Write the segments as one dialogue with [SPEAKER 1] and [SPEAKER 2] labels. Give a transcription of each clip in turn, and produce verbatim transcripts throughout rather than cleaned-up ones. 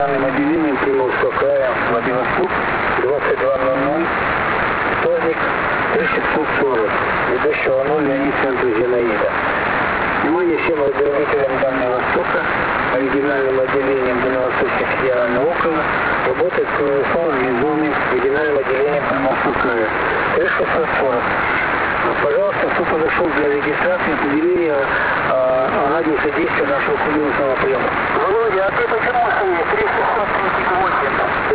[SPEAKER 1] Отделением Приморского края Владивосток, двадцать два ноль ноль, вторник, три тысячи шестьсот сорок, ведущего ноль Леонид, центр Зинаида. Внимание всем разделителям Дальнего Востока, региональным отделением Дальневосточного федерального округа, работает круглосуточно организованный региональным отделением Приморского края. три тысячи шестьсот сорок. Пожалуйста, кто подошел для регистрации, определения э, радиуса действия нашего круглосуточного приема. Володя, а ты почему стоишь? три тысячи шестьсот тридцать восемь.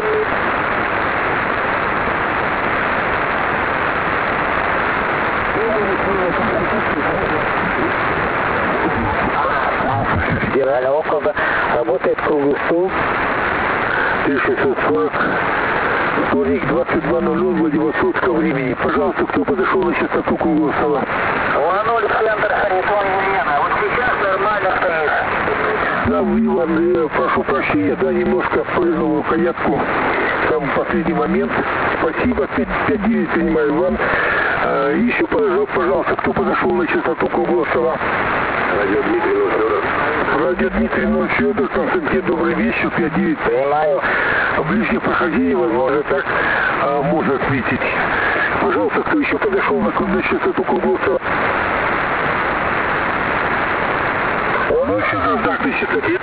[SPEAKER 1] Федерального округа работает круглый стол. три тысячи шестьсот сорок. Вторник, двадцать два ноль ноль Владивостокского времени. Пожалуйста, кто подошел на частоту круглого стола? Лануль, центр, Харитон, Елена. Вот сейчас нормально стоишь.
[SPEAKER 2] Да, Иван, я прошу прощения, да, немножко прыгнул рукоятку в самый последний момент. Спасибо, пять девять принимаю, Иван. А, еще, пожалуйста, кто подошел на частоту круглого стола?
[SPEAKER 1] Радио Дмитрий Федоров.
[SPEAKER 2] Радио Дмитрий Федоров, Константин, добрый вечер, пять девять.
[SPEAKER 1] Принимаю.
[SPEAKER 2] Ближнее прохождение, возможно, так а, можно отметить. Пожалуйста, кто еще подошел на частоту круглого стола? Ну, еще знак на частоте.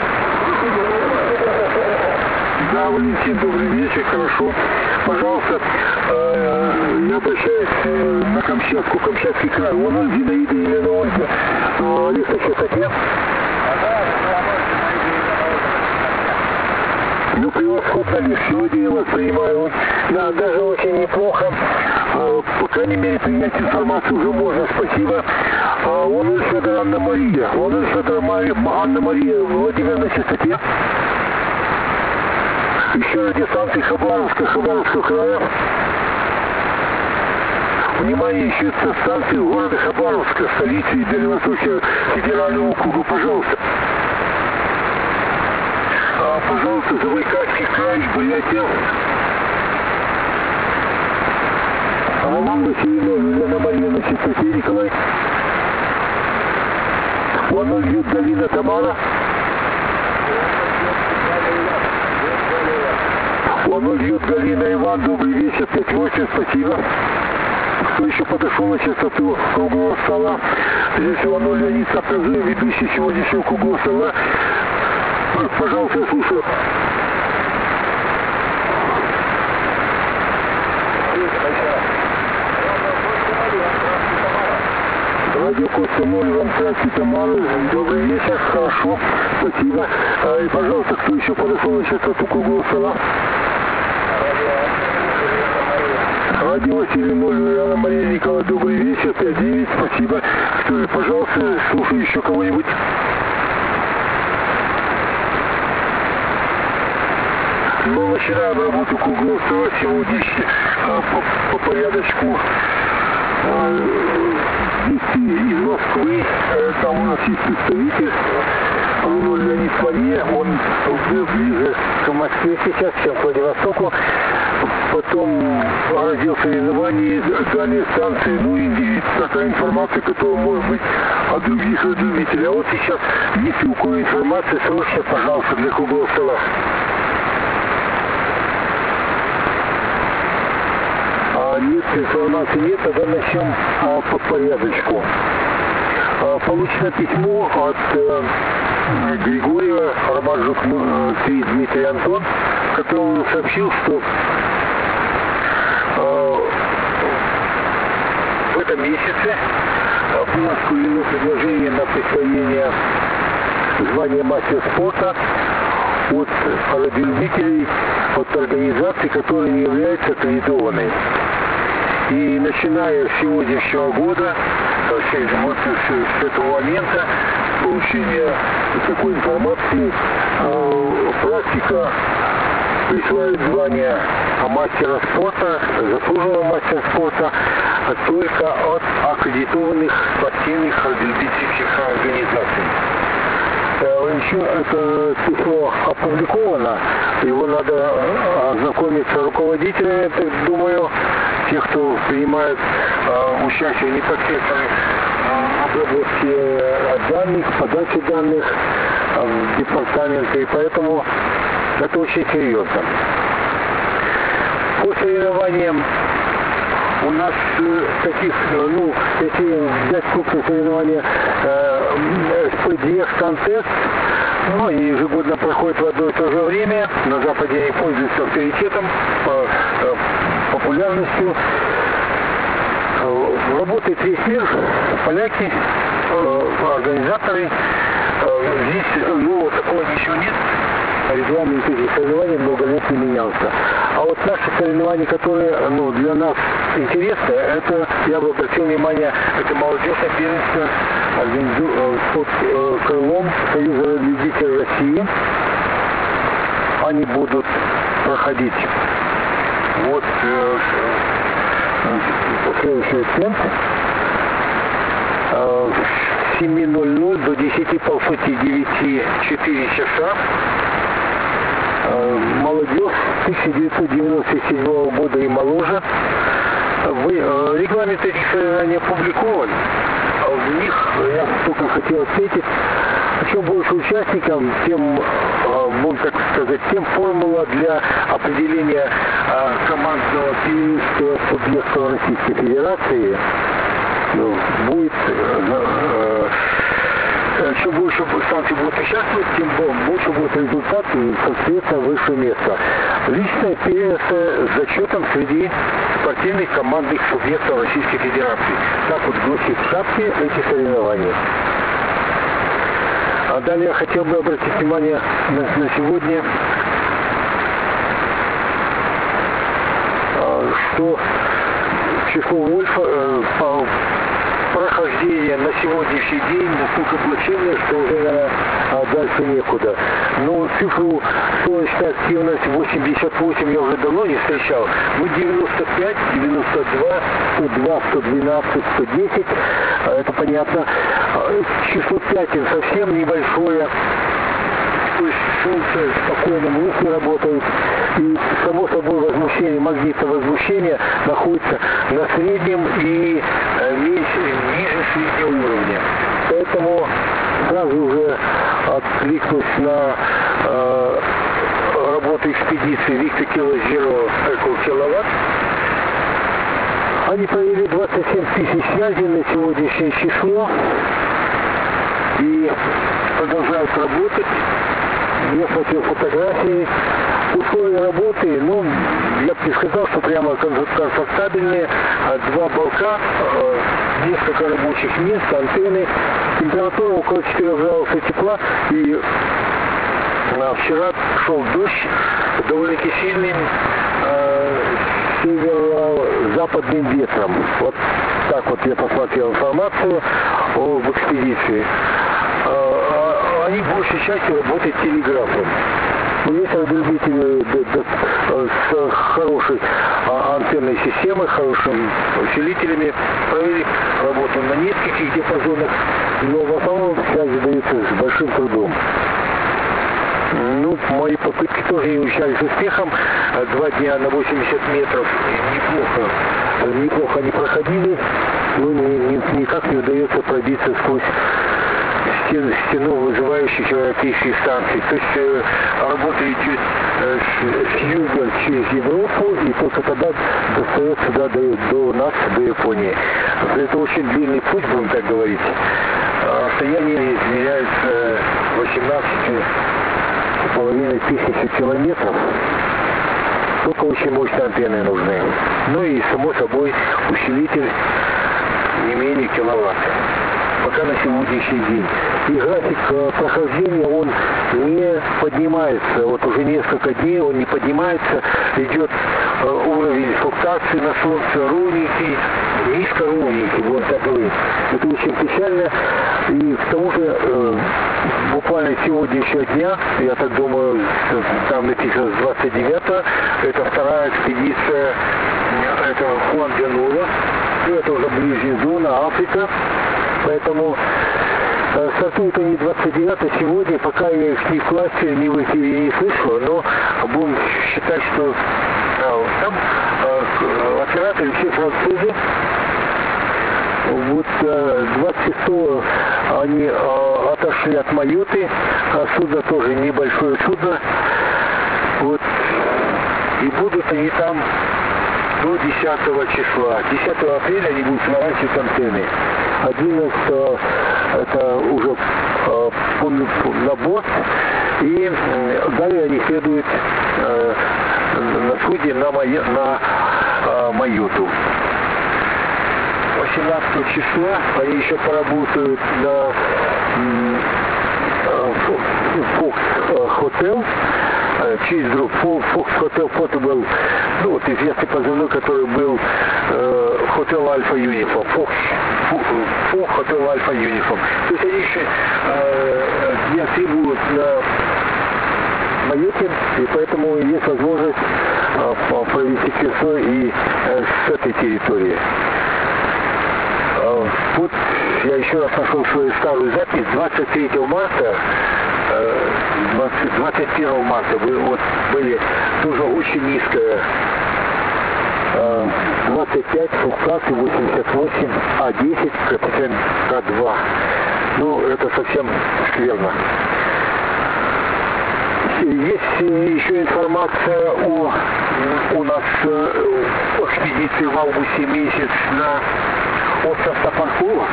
[SPEAKER 2] Да, Валентин, добрый вечер, хорошо. Пожалуйста, э, я обращаюсь э, на Камчатку, Камчатский край. Он Зинаида Елена Ольга. Э, Олег на частоте. Ну, превосходно, Олег, сегодня я вас принимаю. Да, даже очень неплохо. Э, по крайней мере, принять информацию уже можно. Спасибо. А он Федор Анна Мария. Он Федор Анна Мария Владимир на частоте. Еще радиостанции Хабаровска, Хабаровского края. Внимание, еще это станции города Хабаровска, столицы Дальневосточного федерального округа, пожалуйста. А, пожалуйста, Забайкальский край, Бурятия. Роман Васильевна, Елена Мария на частоте, Николай. Вон идет Галина Тамара. Он идет Галина Иван, добрый вечер, пять восемь, спасибо. Кто еще подошел на частоту круглого стола? Здесь Иванов Леонид Сапразы, ведущий сегодняшнего круглого стола. Пожалуйста, я слушаю. Радио Коста ноль, вам здравствуйте, Тамара. Добрый вечер, хорошо, спасибо. И, пожалуйста, кто еще подошел на частоту круглого стола? Радио Василий ноль, Анна Мария Николай, добрый вечер, пять девять, спасибо. Кто же, пожалуйста, слушаю еще кого-нибудь. Мы начинаем работу круглого стола сегодня по, по порядочку. Из Москвы, там у нас есть представитель, Луну Леонид Мария, он ближе к Москве сейчас, чем к Владивостоку. Потом раздел соревнований, далее станции, ну и такая информация, которая может быть от других радиолюбителей. А вот сейчас, если у кого информация, срочно, пожалуйста, для круглого стола. А нет, информации нет, тогда начнем а, по порядочку. А, получено письмо от а, Григория Романжук Дмитрий Антон, который сообщил, что в этом месяце было скулено предложение на присвоение звания мастера спорта от радиолюбителей, от организаций, которые не являются аккредитованной. И начиная с сегодняшнего года, вот с этого момента получения такой информации, практика присваивает звание мастера спорта, заслуженного мастера спорта только от аккредитованных спортивных радиолюбительских организаций. Еще это письмо опубликовано, его надо ознакомиться руководителями, так думаю, тех, кто принимает э, участие непосредственно в области данных, подачи данных в департаменты, и поэтому Это очень серьезно. По соревнованиям у нас э, таких, э, ну, если взять крупные соревнования э, эс пэ дэ эс контест, ну, они ежегодно проходят в одно и то же время. На Западе они пользуются авторитетом, по, э, популярностью. Э, работает весь мир, поляки, э, организаторы. Э, здесь, ну, такого ничего нет. Регламент этих соревнований много лет не менялся. А вот наши соревнования, которые, ну, для нас интересны, это, я бы обратил внимание, это молодежное первенство организу... под э, крылом Союза любителей России. Они будут проходить вот э, следующий уикенд э, с семи ноль ноль до десяти полсоти девяти четыре часа. Молодежь тысяча девятьсот девяносто седьмого года и моложе. Вы, э, регламент этих соревнований опубликован. В них я только хотел отметить, чем больше участников, тем, э, будем так сказать, тем формула для определения э, командного первенства субъектов Российской Федерации ну, будет э, э, чем больше станций будут участвовать, тем больше будет результат и, соответственно, высшее место. Личное первенство с зачетом среди спортивных командных субъектов Российской Федерации. Так вот гласит в шапке эти соревнования. А далее я хотел бы обратить внимание на, на сегодня, что число Вольфа э, по прохождение на сегодняшний день настолько плачевное, что уже, наверное, дальше некуда. Но цифру солнечная активность восемьдесят восемь я уже давно не встречал. Ну, девяносто пять, девяносто два, сто два, сто двенадцать, сто десять, это понятно. Число пятен совсем небольшое. То есть солнце в спокойном русле работает. И, само собой, возмущение, магнитное возмущение находится на среднем и э, ниже среднего уровня. Поэтому сразу уже откликнусь на э, работу экспедиции Victor Kilo Zero Echo Kilowatt. Они провели двадцать семь тысяч связей на сегодняшнее число и продолжают работать. Я смотрел фотографии, условия работы, ну, я бы не сказал, что прямо комфортабельные, два балка, несколько рабочих мест, антенны, температура около четырёх градусов тепла, и а, вчера шел дождь, довольно-таки сильным э, северо-западным ветром. Вот так вот я посмотрел информацию об экспедиции. Они большей частью работают телеграфом. Есть любители с хорошей антенной системой, хорошими усилителями, провели работу на нескольких диапазонах, но в основном связи даются с большим трудом. Ну, мои попытки тоже не увенчались успехом. Два дня на восемьдесят метров неплохо, неплохо они проходили, но ни, ни, никак не удается пробиться сквозь стену, стену вызывающих европейских станций. То есть э, работа идет э, с, с юга через Европу и только тогда достает сюда до, до нас, до Японии. Это очень длинный путь, будем так говорить. Расстояние измеряется восемнадцать с половиной тысячи километров. Только очень мощные антенны нужны. Ну и, само собой, усилитель не менее киловатт. Пока на сегодняшний день. И график прохождения, он не поднимается. Вот уже несколько дней он не поднимается. Идет уровень флуктуации на солнце ровненький, низко ровненький, вот такой. Это очень печально. И к тому же, буквально сегодняшнего дня, я так думаю, там написано с двадцать девятого, это вторая экспедиция этого Хуан-де-Нула. Это уже ближняя зона, Африка. Поэтому э, стартуют они двадцать девятого сегодня, пока я их ни в классе, ни в эфире не слышал, но будем считать, что э, там э, операторы все французы. Вот э, двадцать шестого они э, отошли от Майотты, а судно тоже небольшое судно. Вот. И будут они там до десятого числа. десятого апреля они будут сворачивать антенны. одиннадцатого это уже э, на борт. И э, далее они следуют э, на судне на, мое, на э, Майоту. восемнадцатого числа они еще поработают на Фокс Хотел, через друг Фокс Хотел Portable, ну вот известный позывной, который был Хотел Альфа Юнифом, Фокс Хотел Альфа Юнифом. То есть они еще э, дня три будут на Майоте, и поэтому есть возможность э, провести кольцо и э, с этой территории. Вот я еще раз нашел свою старую запись. двадцать третьего марта, двадцать первого марта вот были тоже очень низкая двадцать пять, флуктуации восемьдесят восемь, а десять, коэффициент К два. Ну, это совсем скверно. Есть еще информация о у нас о экспедиции в августе месяц на остров Топоркова.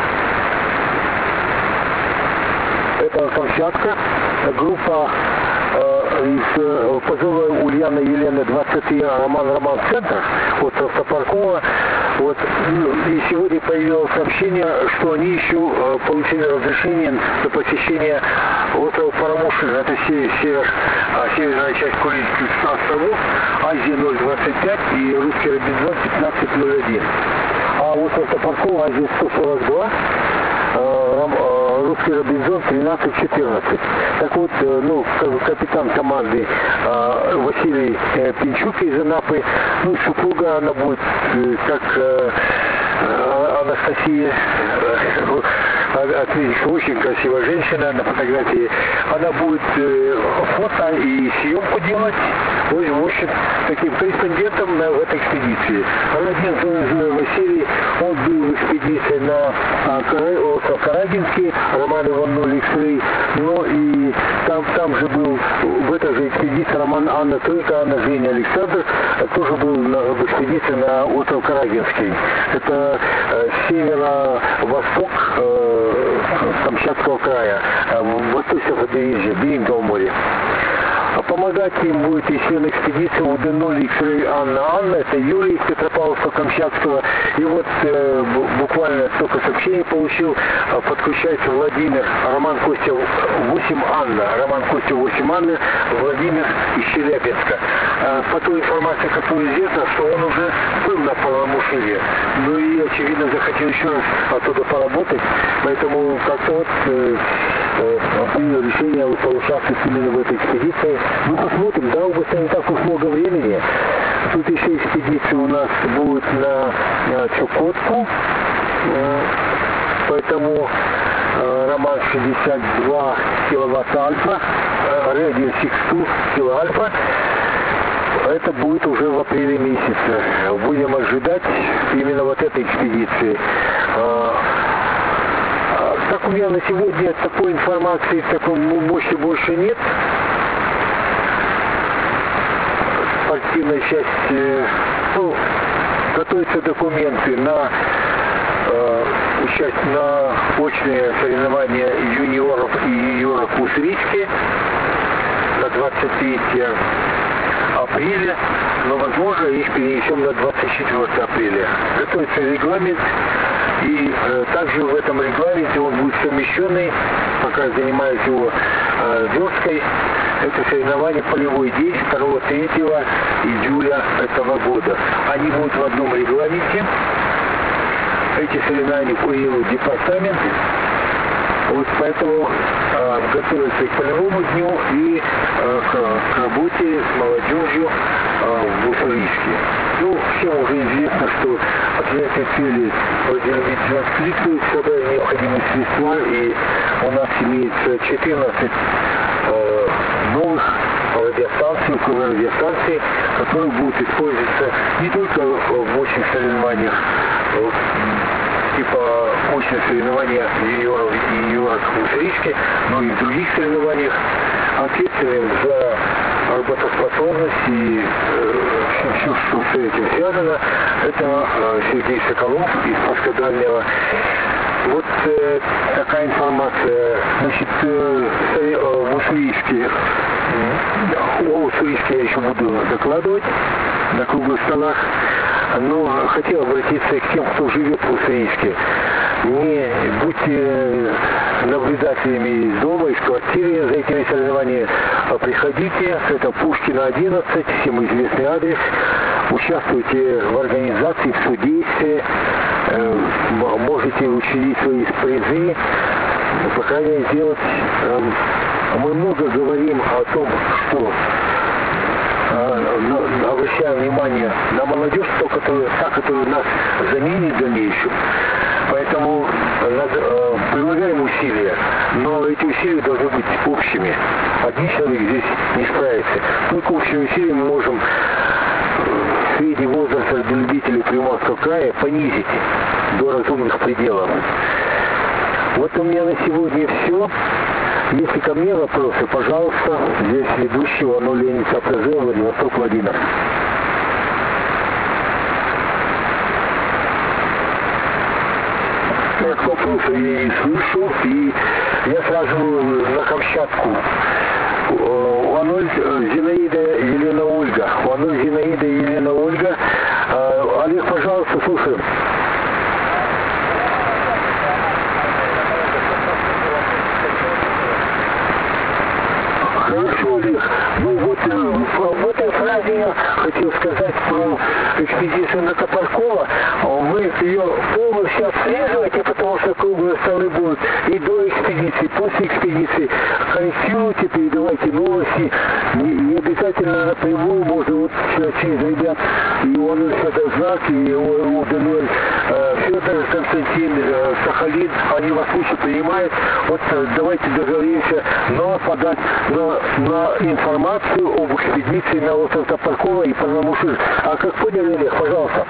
[SPEAKER 2] Это Камчатка. Группа э, из э, позывной Ульяны Елены двадцать три Роман Роман Центр, остров Топоркова. Вот, и сегодня появилось сообщение, что они еще э, получили разрешение на посещение острова Парамушин. Это север, север, э, северная часть Курильских островов, Азия ноль двадцать пять и русский Робинзон пятнадцать ноль один. А остров Топоркова, Азия сто сорок два, русский Робинзон тринадцать четырнадцать. Так вот, ну, капитан команды Василий Пинчук из Анапы, ну, супруга, она будет как Анастасия, отметить, очень красивая женщина на фотографии. Она будет э, фото и съемку делать. В общем, таким корреспондентом на, в этой экспедиции. Родин Зоя Василий, он был в экспедиции на а, остров Карагинский, Роман Иванович Икс-Рэй, но и там, там же был, в этой же экспедиции Роман Анна Тройка, Анна Женя Александр, тоже был на, в экспедиции на остров Карагинский. Это э, северо-восток э, Камчатского края, восточное побережье, Берингового моря. Помогать им будет и член экспедиции У Д ноль Икс-Рэй Анна Анна, это Юрий из Петропавловска-Камчатского. И вот э, буквально столько сообщений получил, подключается Владимир, Роман Костя восемь Анна, Роман Костя восемь Анна, Владимир из Челябинска. Э, по той информации, которая известна, что он уже был на Парамушире, ну и очевидно захотел еще раз оттуда поработать, поэтому как-то вот э, э, принял решение поучаствовать именно в этой экспедиции. Ну посмотрим, до августа не так уж много времени. Тут еще экспедиция у нас будет на, на Чукотку, поэтому Роман шестьдесят два киловатт альфа, радио Сиксту кило альфа. Это будет уже в апреле месяце. Будем ожидать именно вот этой экспедиции. Так у меня на сегодня такой информации в таком мощи больше нет. Спортивная часть, ну, готовятся документы на э, участие на очные соревнования юниоров и юниоров Уссурийске на двадцать третье апреля, но возможно их перенесем на двадцать четвёртое апреля. Готовится регламент, и э, также в этом регламенте он будет совмещенный, пока занимаюсь его э, версткой. Это соревнования полевой день второго-третьего июля этого года. Они будут в одном регламенте. Эти соревнования курирует департамент. Вот поэтому э, готовятся и к полевому дню, и э, к, к работе с молодежью э, в Уссурийске. Ну, всем уже известно, что от этой цели Владимир Викторович откликнулся, собрали необходимые средства, и у нас имеется четырнадцать э, новых радиостанций, около радиостанций, которые будут использоваться не только в очных соревнованиях, типа очные соревнования юниоров и юниоров в Уссурийске, но и в других соревнованиях. Ответственным за работоспособность и все, что с этим связано. Это Сергей Соколов из Паскадального. Вот э, такая информация. Значит, э, в Уссурийске, о Уссурийске я еще буду докладывать на круглых столах. Но хотел обратиться к тем, кто живет в Уссурийске. Не будьте наблюдателями из дома, из квартиры за этими соревнованиями. Приходите, это Пушкина одиннадцать, всем известный адрес. Участвуйте в организации, в судействе. Можете учредить свои призы, по крайней мере, сделать. Мы много говорим о том, что обращаем внимание на молодежь, то, которая, та, которая нас заменит в дальнейшем. Поэтому надо, э, прилагаем усилия, но эти усилия должны быть общими. Один человек здесь не справится. Только общими усилиями мы можем средний возраст для любителей Приморского края понизить до разумных пределов. Вот у меня на сегодня все. Если ко мне вопросы, пожалуйста, здесь ведущий Оно Леонид Сапрезел, Владивосток, Владимир. Так, вопросы я не слышу, и я сразу на Камчатку. Оно Зинаида Елена Ольга. Оно Зинаида Елена Ольга. Олег, пожалуйста, слушаем. Хорошо, Олег. Ну вот в этой фразе я хотел сказать про экспедицию на Топоркова. Вы ее полностью отслеживаете, потому что круглые столы будут и до экспедиции, после экспедиции. Корректируйте, передавайте новости. Не, не обязательно напрямую, можно вот через ребят, и он Федор Знак, и УДНЛ, Федор Константин, э, Сахалин, они вас лучше принимают. Вот давайте договоримся, но подать на, на информацию об экспедиции на остров Топоркова и Парнамушир. А как поняли, Олег, пожалуйста.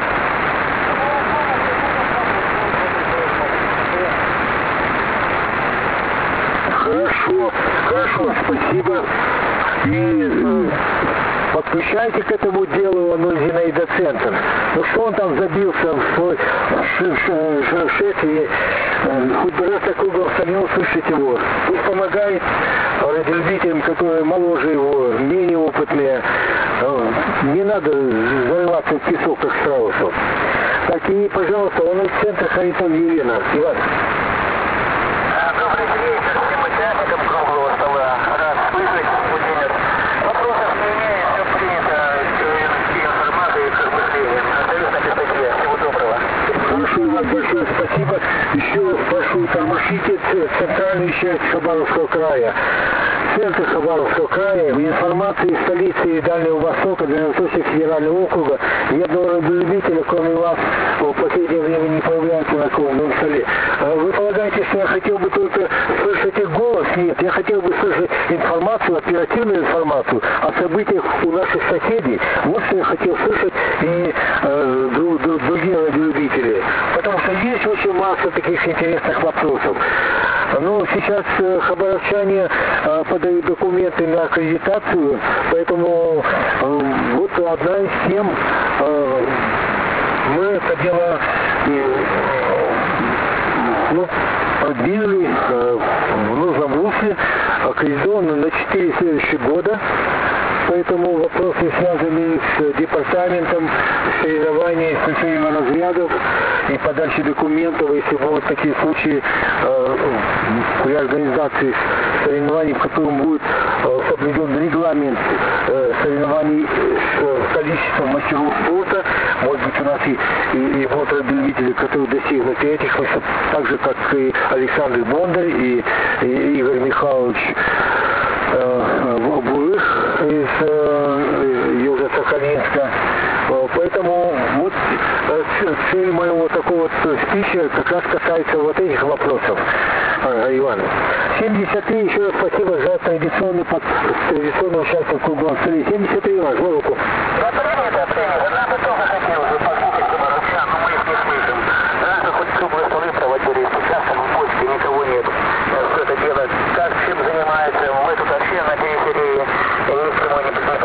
[SPEAKER 2] Хорошо, хорошо, спасибо. И э, подключайте к этому делу Оно Зинаида Центр. Ну что он там забился в свой шеф, и э, хоть бы раз такой был, сами услышать его. Пусть помогает радиолюбителям, которые моложе его, менее опытные. Э, не надо зарываться в песок, как страусов. Так, и, пожалуйста, Оно Центр Харитон Елена. Иван.
[SPEAKER 1] Добрый вечер всем участникам круглого стола. Рад слышать, Владимир. Вопросов не имею, все принято. Все информации и размышления. Остаюсь на частоте. Всего доброго.
[SPEAKER 2] Большое вам большое спасибо. Еще прошу тормошите центральную часть Хабаровского края. Центр Хабаровского края, в информации столицы и Дальнего Востока, Дальневосточного федерального округа, ни одного радиолюбителя, кроме вас, в последнее время не появляется на круглом столе. Вы полагаете, что я хотел бы только слышать их голос? Нет, я хотел бы слышать информацию, оперативную информацию о событиях у наших соседей. Вот что я хотел слышать и э, друг, друг, другие радиолюбители. Потому что есть очень масса таких интересных вопросов. Ну, сейчас э, хабаровчане э, подают документы на аккредитацию, поэтому э, вот одна из тем, э, мы это дело э, ну, продвинули э, в нужном русле, аккредитовано на четыре следующих года. Поэтому вопросы, связанные с департаментом, соревнований, с включением разрядов и подачей документов, если будут такие случаи э, при организации соревнований, в котором будет э, соблюден регламент э, соревнований с э, количеством мастеров спорта, может быть, у нас и, и, и вот радиолюбители, которые достигнут этих высот, так же, как и Александр Бондарь, и, и Игорь Михайлович Бурых из э, Южно-Сахалинска. Поэтому вот цель моего такого вот спича как раз касается вот этих вопросов, Иван. семьдесят три, еще раз спасибо за традиционный, под, традиционное участие в круглом столе. семьдесят три, Иван, жму руку.
[SPEAKER 1] Да, принято, принято. Нам бы тоже хотелось бы послушать хабаровчан, но мы их не слышим. Раньше хоть круглые столы проводили, сейчас там в Польске никого нет. Что это делать, как, чем занимается, мы тут вообще на периферии, ни к кому не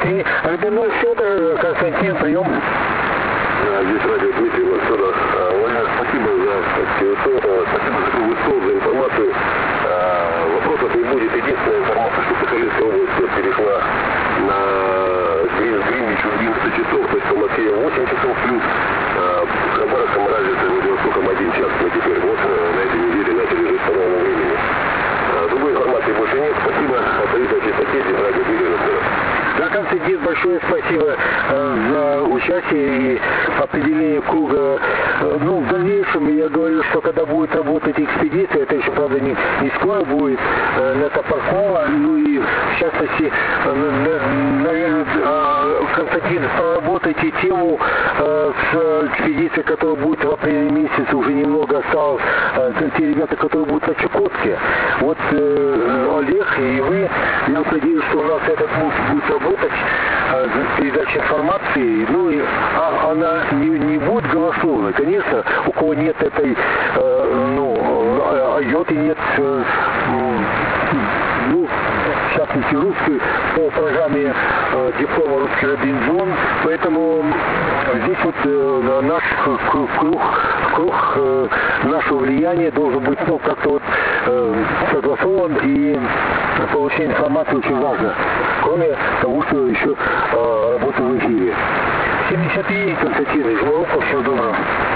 [SPEAKER 1] И Рыбиной Федор, Константин, прием.
[SPEAKER 3] Здесь радио Дмитрий Мансуров. Владимир, спасибо за спасибо за круглый стол, за информацию. Вопросов не будет. Единственная информация, что Сахалинская область перешла на Гринвич в одиннадцать часов, то есть по Москве восемь часов плюс. В Хабаровском разница с Владивостоком один час. Мы теперь вот на этой неделе начали жить по новому времени. Другой информации больше нет. Спасибо. Остаюсь на чистоте. Здесь радио Дмитрий Мансуров.
[SPEAKER 1] Да, Константин, большое спасибо э, за участие и определение круга. Э, ну, в дальнейшем я говорю, что когда будет работать экспедиция, это еще, правда, не, не скоро будет, э, на Топоркова, ну и, в частности, э, наверное, э, Константин, проработайте тему э, с экспедицией, которая будет в апреле месяце, уже немного осталось, э, те ребята, которые будут на Чукотке. Вот э, Олег и вы, я надеюсь, что у нас этот муж будет работать, передача информации, ну и а, она не, не будет голословной. Конечно, у кого нет этой, э, ну, айоты нет, э, ну, в частности, русской по программе э, диплома «Русский Робинзон», поэтому здесь вот э, наш круг, круг, круг э, нашего влияния должен быть, ну, как-то вот э, согласован, и получение информации очень важно, кроме того, что еще э, работа в эфире. семьдесят три, Константин, из Европы, всего доброго.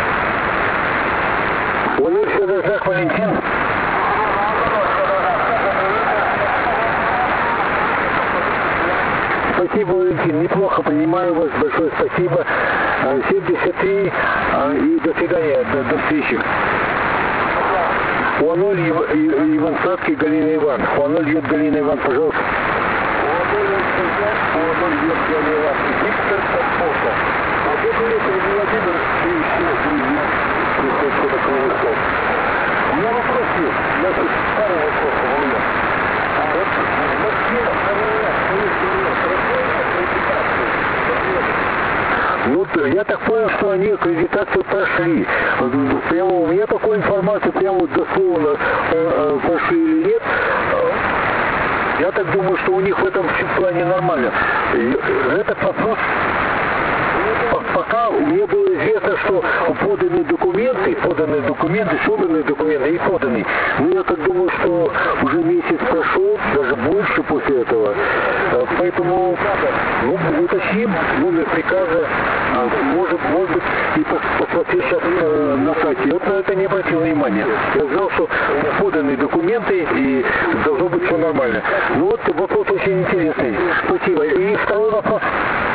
[SPEAKER 1] Владимир Федор, Жак Валентин. Спасибо, Валентин, неплохо принимаю вас, большое спасибо. семьдесят три, и до свидания, до, до встречи. Уаноль Иван Садский, Галина Иван. Уаноль Иван, Галина Иван, пожалуйста. Уаноль Иван, Галина Иван. Виктор Подполка. А где приехали Владимир и еще другие? Что такое высот? У меня вопрос есть. Я тут старый вопрос, Владимир. Вот в Москве второй раз, ну, я так понял, что они аккредитацию прошли. Прямо у меня такой информации, прямо вот дословно э, прошли или нет. Я так думаю, что у них в этом плане нормально. Этот вопрос, пока мне было известно, что поданные документы, поданные документы, собранные документы и поданные. Но я так думаю, что уже месяц прошел, даже больше после этого. Поэтому, ну, уточним номер приказа, может, может быть, и посмотреть сейчас э, на сайте. Вот на это не обратил внимания. Я знал, что поданы документы и должно быть все нормально. Ну вот вопрос очень интересный. Спасибо. И второй вопрос.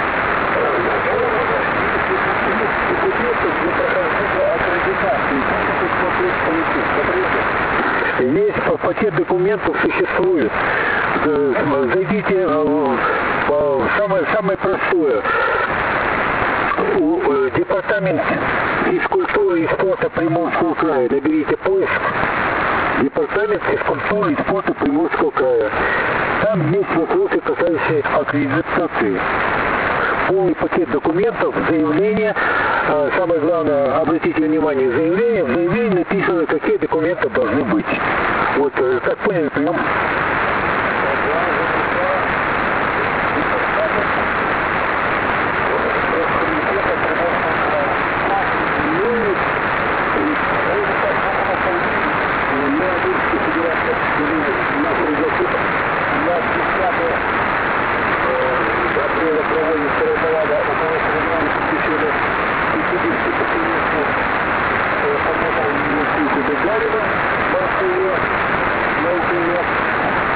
[SPEAKER 1] Есть пакет документов, существует. Зайдите в самое, самое простое. Департамент физкультуры и спорта Приморского края. Наберите поиск. Департамент физкультуры и спорта Приморского края. Там есть вопросы, касающиеся аккредитации. Полный пакет документов, заявление. Самое главное, обратите внимание, заявление. В заявлении написано, какие документы должны быть. Вот, как поняли, прием. Гарина, Москве, Москве,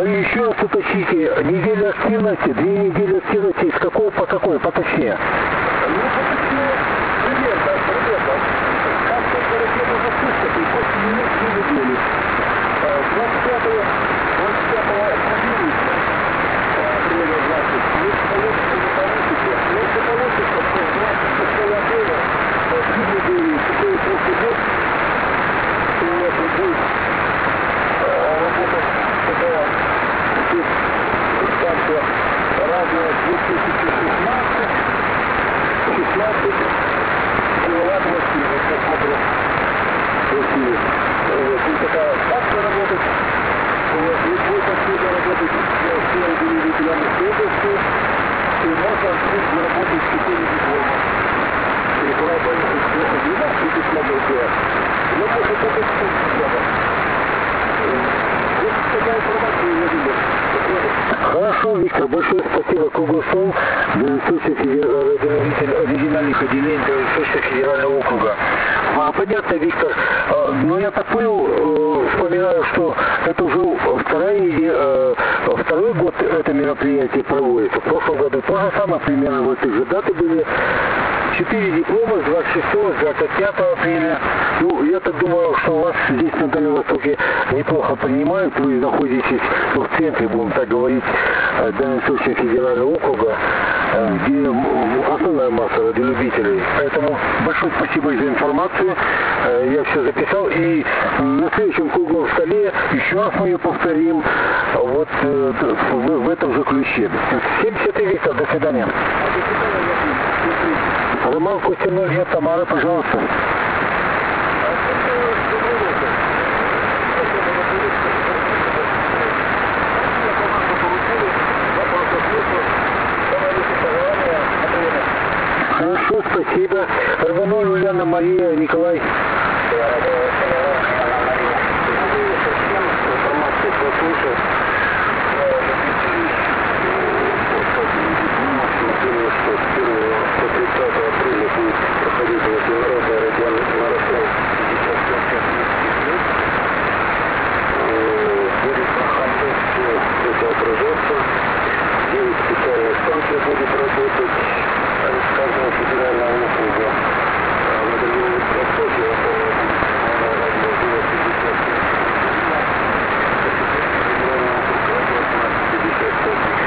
[SPEAKER 2] еще раз уточните, неделя активности, две недели активности, с какого по какой, поточнее?
[SPEAKER 3] Ну, поточнее, пример, да, пример, да. Как только ракета запустят, и после нее две недели. двадцать пятого апреля, апреля двадцать, если получится, не получится, если получится, то двадцать шестого апреля, две недели, теперь просто год, и это будет работать, когда здесь станция радио две тысячи шестнадцать, шестнадцать, киловатт в России, вот посмотрю, в России. Вот, и такая станция работает, вот, и будет отсюда работать все разделители области, и можно отсюда заработать четыре диплома. И правда, это двенадцать дипломов делать, но может только четыре диплома. Вот такая информация, я думаю.
[SPEAKER 2] Хорошо, Виктор, большое спасибо. Круглый стол, региональных отделений Дальневосточного федерального округа. А, понятно, Виктор, а, но я так понял, э, вспоминаю, что это уже вторая, э, второй год это мероприятие проводится. В прошлом году то же самое, примерно в этой же даты были. Четыре диплома с двадцать шестого, с двадцать пятого апреля. Ну, я так думаю, что вас здесь на Дальнем Востоке неплохо принимают. Вы находитесь в центре, будем так говорить, Дальневосточного федерального округа, где основная масса радиолюбителей. Поэтому большое спасибо за информацию. Я все записал. И на следующем круглом столе еще раз мы ее повторим вот в, в этом же ключе. семьдесят Виктор, до свидания. Роман Костяной, я Тамара, пожалуйста. Хорошо, спасибо. Рвануль, Ульяна, Мария, Николай.
[SPEAKER 3] тридцатого апреля будет проходить международный радиомарафон пятьдесят пять лет. Будет проходить это отражаться. девять специальных станций будет работать с каждого федерального округа. На Дальнем Востоке это радио пятьдесят пять лет. пятьдесят пять лет.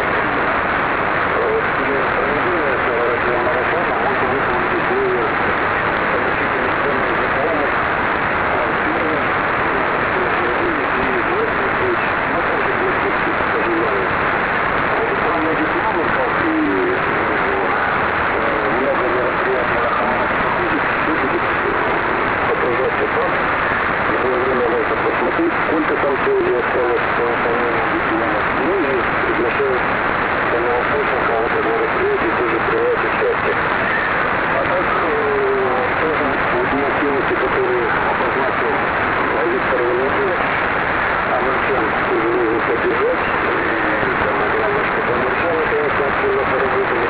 [SPEAKER 3] Сколько там сегодня осталось по выполнению диплома. Ну и приглашаю дальневосточника в это мероприятие тоже принимать участие. А так, тоже вот активности, которые обозначил Виктор Валентинович, а мы всем тоже нужно поддержать. И самое главное, чтобы англичане, конечно, активно поработали.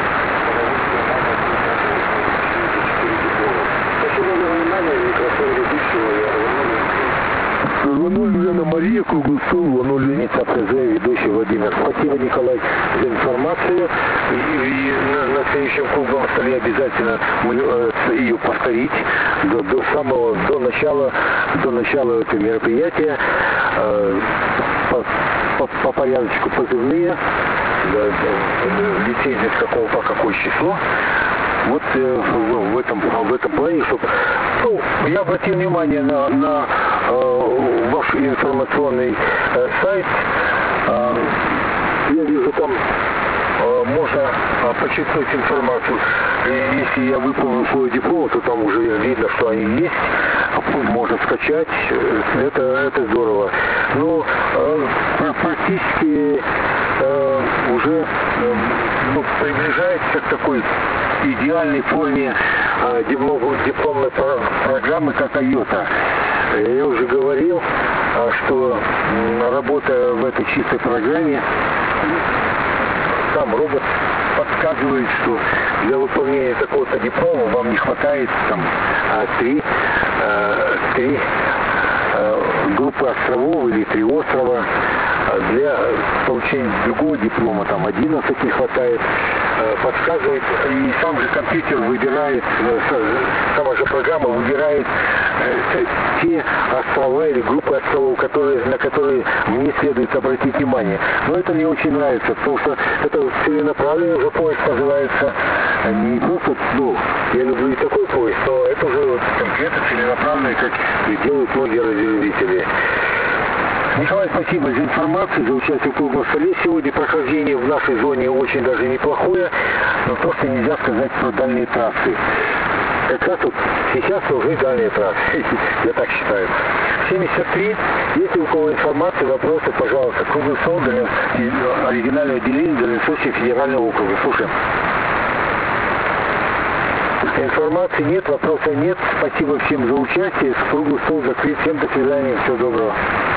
[SPEAKER 3] четыре диплома. Спасибо за внимание. Микрофон ведущего я Роман.
[SPEAKER 2] Рвануль, Ульяна, Мария, круглый стол, Рвануль, Леонид, АПЗ, ведущий Владимир. Спасибо, Николай, за информацию. И, и на, на следующем круглом столе обязательно мы, э, ее повторить до, до самого, до начала, до начала этого мероприятия. Э, по, по, по порядочку позывные, да, да, лицензия с какого по какое число. Вот э, в, в, этом, в этом плане, чтобы... Ну, я обратил внимание на, на э, ваш информационный э, сайт. Э, я вижу, там э, можно э, подчеркнуть информацию. И если я выполнил свой диплом, то там уже видно, что они есть. Можно скачать. Это, это здорово. Но э, практически э, уже э, ну, приближается к такой идеальной форме э, дипломной программы, как айота. Я уже говорил, э, что э, работая в этой чистой программе, сам робот подсказывает, что для выполнения такого-то диплома вам не хватает там три, э, три э, группы островов или три острова. для получения другого диплома, там одиннадцать не хватает, подсказывает, и сам же компьютер выбирает, сама же программа выбирает те острова или группы островов, которые, на которые мне следует обратить внимание. Но это мне очень нравится, потому что это целенаправленный уже поиск называется, не просто, ну, я люблю и такой поиск, но это уже вот конкретно целенаправленный, как делают многие разделители. Николай, спасибо за информацию, за участие в круглом столе. Сегодня прохождение в нашей зоне очень даже неплохое, но то, что нельзя сказать про дальние трассы. Как раз вот сейчас уже дальние трассы, я так считаю. семьдесят три, если у кого информация, вопросы, пожалуйста, круглый стол, оригинальное отделение Дальневосточного федерального округа. Слушаем. Информации нет, вопросов нет. Спасибо всем за участие. Круглый стол закрыт. Всем до свидания. Всего доброго.